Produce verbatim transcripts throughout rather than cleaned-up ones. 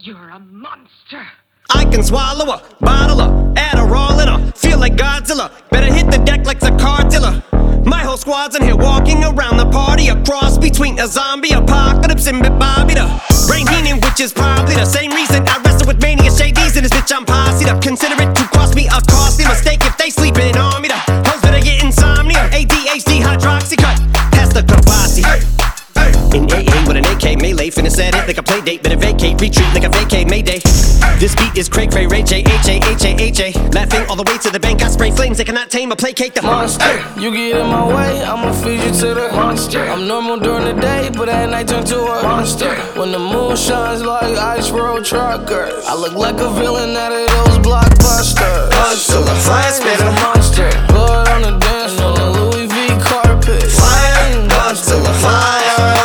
You're a monster. I can swallow a bottle of Adderall in her. Feel like Godzilla. Better hit the deck like the car dealer. My whole squad's in here walking around the party. A cross between a zombie apocalypse and Bobby the Brain Heenan, which is probably the same reason I wrestle with mania shadies. And this bitch I'm posse up. Consider it to cost me a costly mistake if they sleeping on me. The hoes better get insomnia. A D H D hydroxy cut. Pass the Kavasi. In A A with an A K melee, finna set it like a play date. Better vacate, retreat like a vacay Mayday. This beat is Craig Ray Ray J H A H A H A. Laughing all the way to the bank, I spray flames. They cannot tame or placate the monster. You get in my way, I'ma feed you to the monster. I'm normal during the day, but at night turn to a monster. When the moon shines like ice road truckers, I look like a villain out of those blockbusters. Monster, fire spitter, monster. Blood on the dance floor, the Louis V carpet. Fire, monster, fire.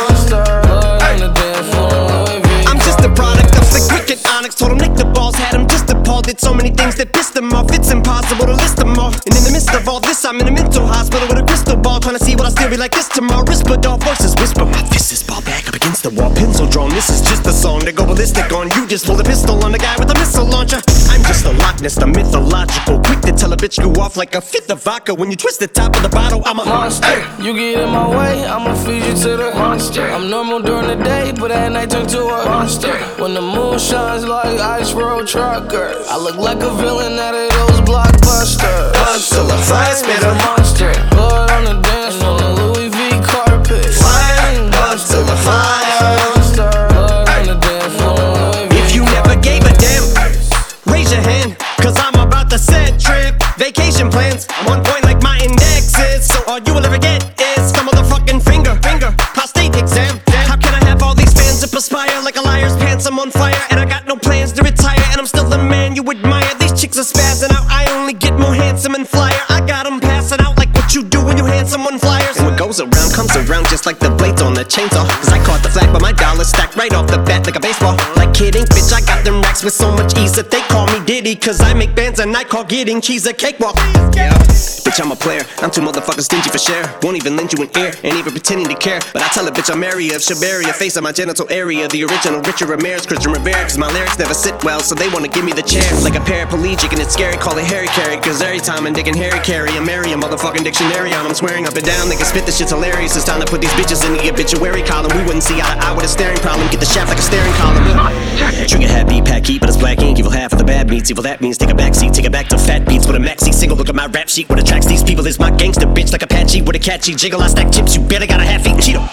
Told him Nick the balls, had him just appalled. Did so many things that pissed him off. It's impossible to list them all. And in the midst of all this, I'm in a mental hospital with a crystal ball, trying to see what I still be like this tomorrow. Whisper, dog voices whisper. My fist is ball back up against the wall, pencil drawn. This is just a song to go ballistic on. You just pulled a pistol on the guy with a missile launcher. I'm just a Loch Ness, the mythological. Quick to tell a bitch you off like a fifth of vodka. When you twist the top of the bottle, I'm a monster. You get in my way, I'ma feed you to the monster. I'm normal during the day, but at night turn to a monster. When the moon shines like ice road truckers, I look like a villain out of those blockbusters. Monster, fire spitter, monster. Blood on the dance floor, the Louis V carpet. Fire, monster, fire. Blood on the dance floor. If you never gave a damn, raise your hand, cause I'm about to set trip. Vacation plans, one point like my index is. So all you will ever get is some motherfucking finger, finger, prostate exam. How can I have all these fans that perspire like a liar's pants? I'm on fire and I got no plans to retire, and I'm still the man you admire. These chicks are spazzing out, I only get more handsome and flyer. I got them passing out like what you do when you hand someone flyers. And what goes around comes around just like the blades on the chainsaw. Cause I caught the flag but my dollar stacked right off the bat like a baseball. Like kidding, bitch, I got them racks with so much ease that they call me Diddy. Cause I make bands and I call getting cheese a cakewalk. Yeah, bitch, I'm a player, I'm too motherfucking stingy for share. Won't even lend you an ear, ain't even pretending to care. But I tell a bitch I'm area of Shabaria, face of my genital area. The original Richard Ramirez, Christian Rivera. Cause my lyrics never sit well, so they wanna give me the chair. Like a paraplegic and it's scary, call it Harry Carry. Cause every time I'm digging Harry Carry, I'm marry a motherfucking dictionary on. I'm swearing up and down, they can spit this shit's hilarious. It's time to put these bitches in the obituary column. We wouldn't see eye to eye with a staring problem. Get the shaft like a staring column. Trigger happy, pack heat, but it's black ink. Evil half of the bad meats, evil that means take a backseat. Take it back to fat beats with a maxi single. Look at my rap sheet, what attracts these people is my gangster bitch. Like Apache with a catchy jiggle, I stack chips. You better got a half-eaten Cheeto.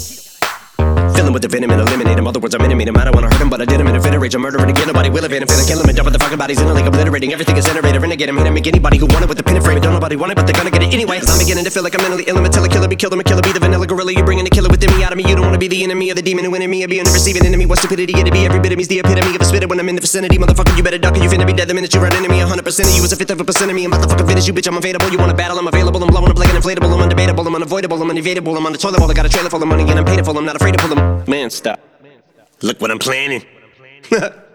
Filling with the venom and eliminate him. Other words, I'm intimate him. I don't wanna hurt him, but I did him in a fit of rage. I'm murdering again, nobody will evade him. Finna kill him and dump the fucking bodies in a lake, obliterating everything is generated. Renegade him, hit him, make anybody who want it with the pin and frame. Don't nobody want it, but they're gonna get it anyway. Cause I'm beginning to feel like I'm mentally ill. I'm a killer, killer, be killed, I'm a killer, be the vanilla gorilla. You bringing the killer within me out of me. You don't wanna be the enemy of the demon who in me. I be in the receiving enemy. What stupidity it'd be. Every bit of me's the epitome of a spitter when I'm in the vicinity. Motherfucker, you better duck or you finna be dead the minute you run into me. A hundred percent of you is a fifth of a percent of me. I'm about to fucking finish you, bitch. I'm available. You wanna battle? I'm available. I'm blowing up like an inflatable. I'm undebatable. I'm unavoidable. I'm unevadable. I'm on the toilet bowl. I got a trailer full of money and I'm paid for. I'm not afraid to pull them. Man, stop. Look what I'm planning.